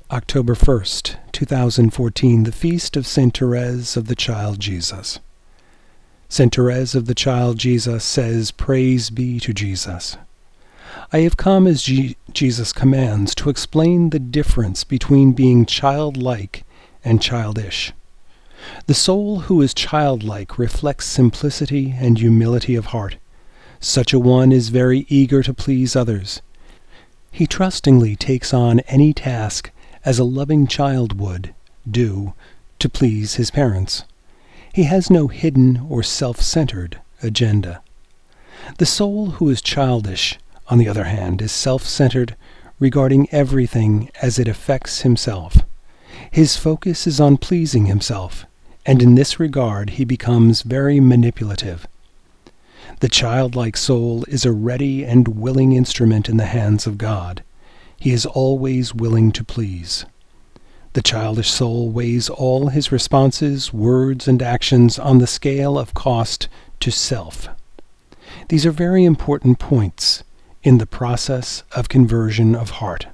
October 1st, 2014, the Feast of Saint Therese of the Child Jesus. Saint Therese of the Child Jesus says, "Praise be to Jesus." I have come as Jesus commands to explain the difference between being childlike and childish. The soul who is childlike reflects simplicity and humility of heart. Such a one is very eager to please others. He trustingly takes on any task as a loving child would do to please his parents. He has no hidden or self-centered agenda. The soul who is childish, on the other hand, is self-centered, regarding everything as it affects himself. His focus is on pleasing himself, and in this regard he becomes very manipulative. The childlike soul is a ready and willing instrument in the hands of God. He is always willing to please. The childish soul weighs all his responses, words, and actions on the scale of cost to self. These are very important points in the process of conversion of heart.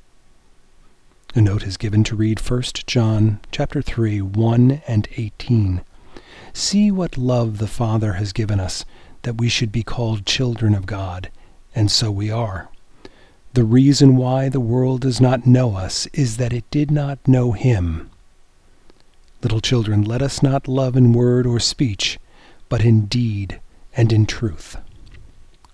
A note is given to read 1 John chapter 3, 1 and 18. "See what love the Father has given us, that we should be called children of God, and so we are. The reason why the world does not know us is that it did not know him. Little children, let us not love in word or speech, but in deed and in truth."